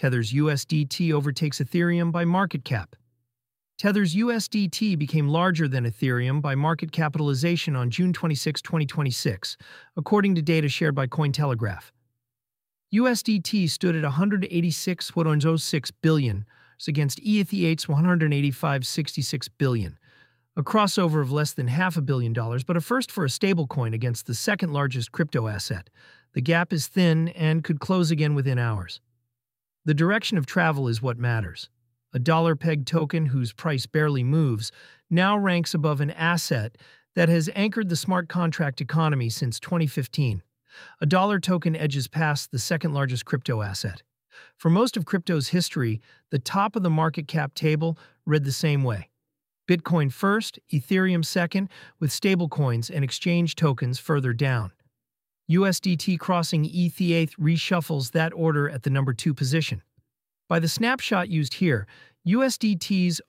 Tether's USDT overtakes Ethereum by market cap. Tether's USDT became larger than Ethereum by market capitalization on June 26, 2026, according to data shared by Cointelegraph. USDT stood at $186.06 billion against ETH's $185.66 billion, a crossover of less than $500 million, but a first for a stablecoin against the second largest crypto asset. The gap is thin and could close again within hours. The direction of travel is what matters. A dollar-pegged token whose price barely moves now ranks above an asset that has anchored the smart contract economy since 2015. A dollar token edges past the second-largest crypto asset. For most of crypto's history, the top of the market cap table read the same way. Bitcoin first, Ethereum second, with stablecoins and exchange tokens further down. USDT crossing ETH reshuffles that order at the number 2 position. By the snapshot used here, USDT's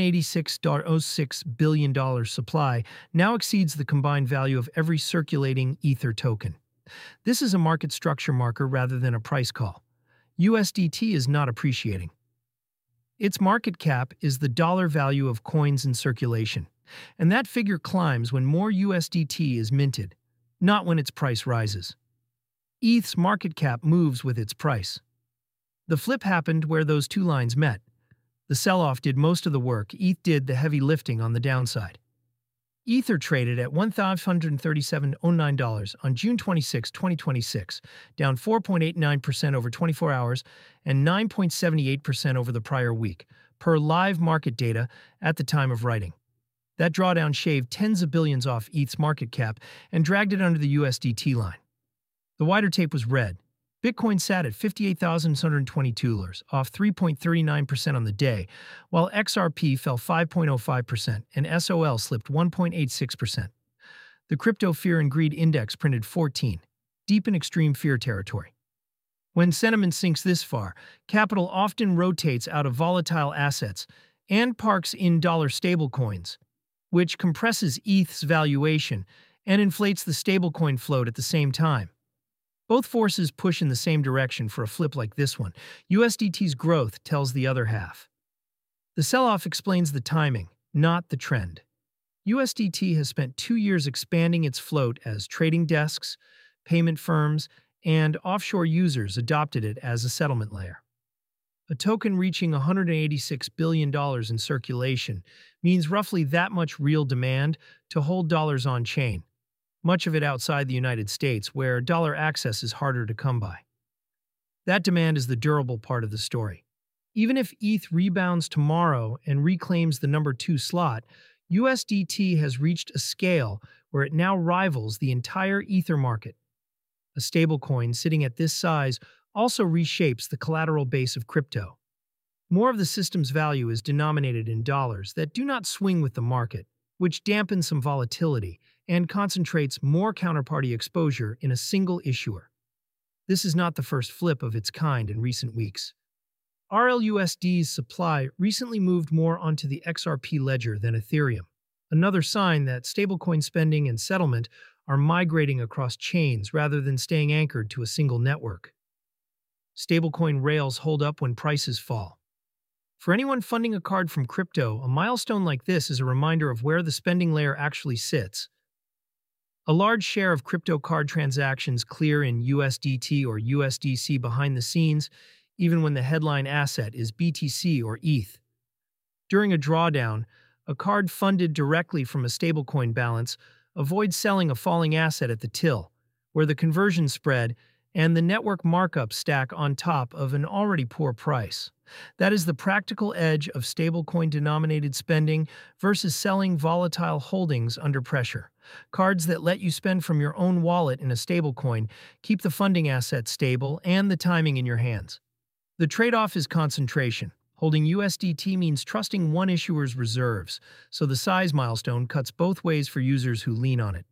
$186.06 billion supply now exceeds the combined value of every circulating Ether token. This is a market structure marker rather than a price call. USDT is not appreciating. Its market cap is the dollar value of coins in circulation, and that figure climbs when more USDT is minted, not when its price rises. ETH's market cap moves with its price. The flip happened where those two lines met. The sell-off did most of the work, ETH did the heavy lifting on the downside. Ether traded at $1,537.09 on June 26, 2026, down 4.89% over 24 hours and 9.78% over the prior week, per live market data at the time of writing. That drawdown shaved tens of billions off ETH's market cap and dragged it under the USDT line. The wider tape was red. Bitcoin sat at $58,622, off 3.39% on the day, while XRP fell 5.05% and SOL slipped 1.86%. The Crypto Fear and Greed Index printed 14, deep in extreme fear territory. When sentiment sinks this far, capital often rotates out of volatile assets and parks in dollar stablecoins, which compresses ETH's valuation and inflates the stablecoin float at the same time. Both forces push in the same direction for a flip like this one. USDT's growth tells the other half. The sell-off explains the timing, not the trend. USDT has spent 2 years expanding its float as trading desks, payment firms, and offshore users adopted it as a settlement layer. A token reaching $186 billion in circulation means roughly that much real demand to hold dollars on-chain, much of it outside the United States, where dollar access is harder to come by. That demand is the durable part of the story. Even if ETH rebounds tomorrow and reclaims the number 2 slot, USDT has reached a scale where it now rivals the entire Ether market. A stablecoin sitting at this size also reshapes the collateral base of crypto. More of the system's value is denominated in dollars that do not swing with the market, which dampens some volatility and concentrates more counterparty exposure in a single issuer. This is not the first flip of its kind in recent weeks. RLUSD's supply recently moved more onto the XRP ledger than Ethereum, another sign that stablecoin spending and settlement are migrating across chains rather than staying anchored to a single network. Stablecoin rails hold up when prices fall. For anyone funding a card from crypto, a milestone like this is a reminder of where the spending layer actually sits. A large share of crypto card transactions clear in USDT or USDC behind the scenes, even when the headline asset is BTC or ETH. During a drawdown, a card funded directly from a stablecoin balance avoids selling a falling asset at the till, where the conversion spread and the network markup stack on top of an already poor price. That is the practical edge of stablecoin-denominated spending versus selling volatile holdings under pressure. Cards that let you spend from your own wallet in a stablecoin keep the funding asset stable and the timing in your hands. The trade-off is concentration. Holding USDT means trusting one issuer's reserves, so the size milestone cuts both ways for users who lean on it.